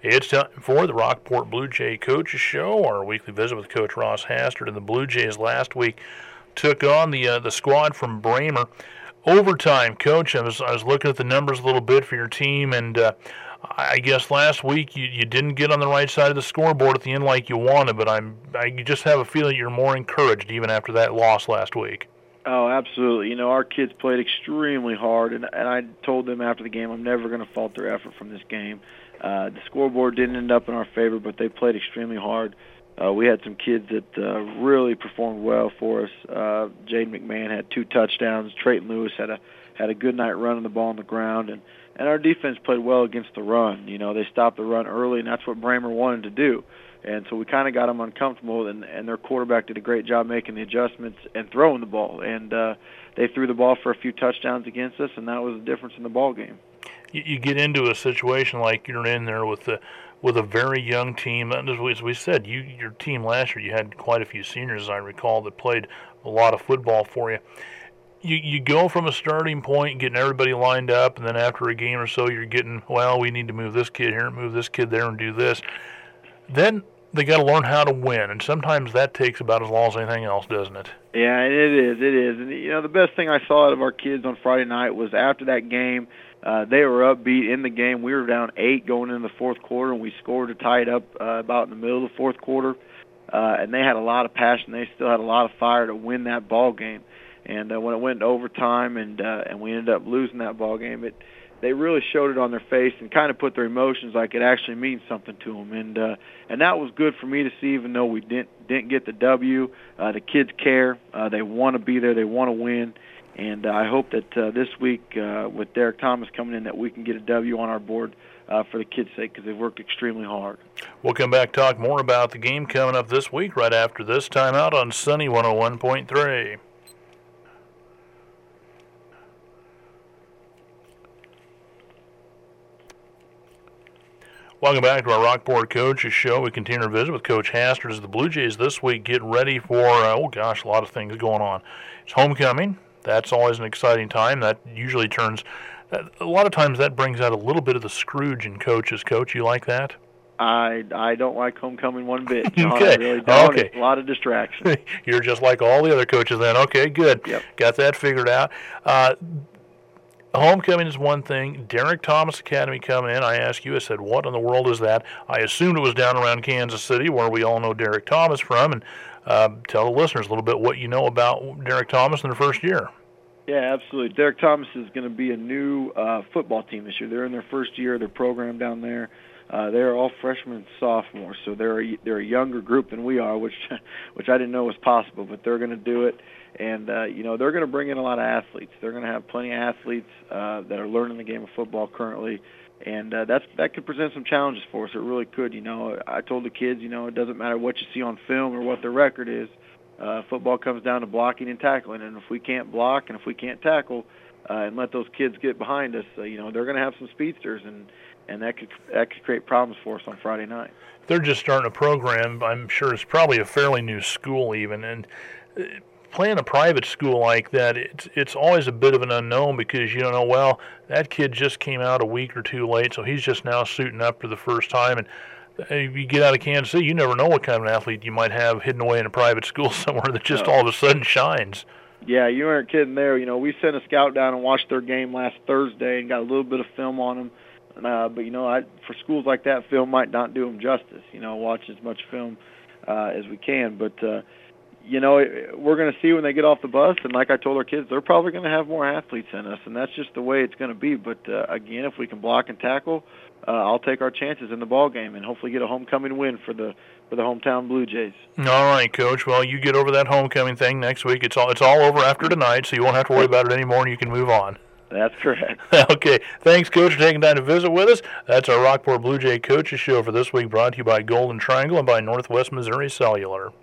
It's time for the Rockport Blue Jay Coaches Show, our weekly visit with Coach Ross Hastert. And the Blue Jays last week took on the squad from Bramer. Overtime, Coach. I was looking at the numbers a little bit for your team, and I guess last week you didn't get on the right side of the scoreboard at the end like you wanted, but I just have a feeling you're more encouraged even after that loss last week. Oh, absolutely. You know, our kids played extremely hard, and I told them after the game I'm never going to fault their effort from this game. The scoreboard didn't end up in our favor, but they played extremely hard. We had some kids that really performed well for us. Jaden McMahon had 2 touchdowns. Trayton Lewis had a good night running the ball on the ground, and our defense played well against the run. You know, they stopped the run early, and that's what Bramer wanted to do. And so we kind of got them uncomfortable, and their quarterback did a great job making the adjustments and throwing the ball. And they threw the ball for a few touchdowns against us, and that was the difference in the ball game. You get into a situation like you're in there with a very young team. And as we said, your team last year, you had quite a few seniors, as I recall, that played a lot of football for you. You go from a starting point, getting everybody lined up, and then after a game or so, you're getting, well, we need to move this kid here, move this kid there, and do this. Then they got to learn how to win, and sometimes that takes about as long as anything else, doesn't it? Yeah, it is. And, you know, the best thing I saw out of our kids on Friday night was after that game, they were upbeat in the game. We were down 8 going into the fourth quarter, and we scored to tie it up about in the middle of the fourth quarter. And they had a lot of passion. They still had a lot of fire to win that ball game. And when it went to overtime and we ended up losing that ball game, they really showed it on their face and kind of put their emotions like it actually means something to them. And that was good for me to see, even though we didn't get the W. The kids care. They want to be there. They want to win. And I hope that this week with Derek Thomas coming in that we can get a W on our board for the kids' sake because they've worked extremely hard. We'll come back talk more about the game coming up this week right after this timeout on Sunny 101.3. Welcome back to our Rockport Coaches Show. We continue our visit with Coach Hastert as the Blue Jays this week get ready for, a lot of things going on. It's homecoming. That's always an exciting time. That usually a lot of times that brings out a little bit of the Scrooge in coaches. Coach, you like that? I don't like homecoming one bit. John. Okay. I really don't. Okay. It's a lot of distraction. You're just like all the other coaches then. Okay, good. Yep. Got that figured out. Homecoming is one thing. Derek Thomas Academy coming in. I asked you, I said, what in the world is that? I assumed it was down around Kansas City, where we all know Derek Thomas from. And tell the listeners a little bit what you know about Derek Thomas in their first year. Yeah, absolutely. Derek Thomas is going to be a new football team this year. They're in their first year of their program down there. They're all freshmen and sophomores, so they're a younger group than we are, which I didn't know was possible, but they're going to do it. And, they're going to bring in a lot of athletes. They're going to have plenty of athletes that are learning the game of football currently. And that could present some challenges for us. It really could. I told the kids, it doesn't matter what you see on film or what their record is. Football comes down to blocking and tackling. And if we can't block and if we can't tackle and let those kids get behind us, they're going to have some speedsters. And that could create problems for us on Friday night. They're just starting a program. I'm sure it's probably a fairly new school even. And playing a private school like that, it's always a bit of an unknown because you don't know, well, that kid just came out a week or two late, so he's just now suiting up for the first time. And if you get out of Kansas City, you never know what kind of an athlete you might have hidden away in a private school somewhere that just all of a sudden shines. Yeah, you aren't kidding there. We sent a scout down and watched their game last Thursday and got a little bit of film on them. But, for schools like that, film might not do them justice. Watch as much film as we can. But, we're going to see when they get off the bus. And like I told our kids, they're probably going to have more athletes than us. And that's just the way it's going to be. But, again, if we can block and tackle, I'll take our chances in the ball game and hopefully get a homecoming win for the hometown Blue Jays. All right, Coach. Well, you get over that homecoming thing next week. It's all over after tonight, so you won't have to worry about it anymore, and you can move on. That's correct. Okay. Thanks, Coach, for taking time to visit with us. That's our Rockport Blue Jay Coaches Show for this week, brought to you by Golden Triangle and by Northwest Missouri Cellular.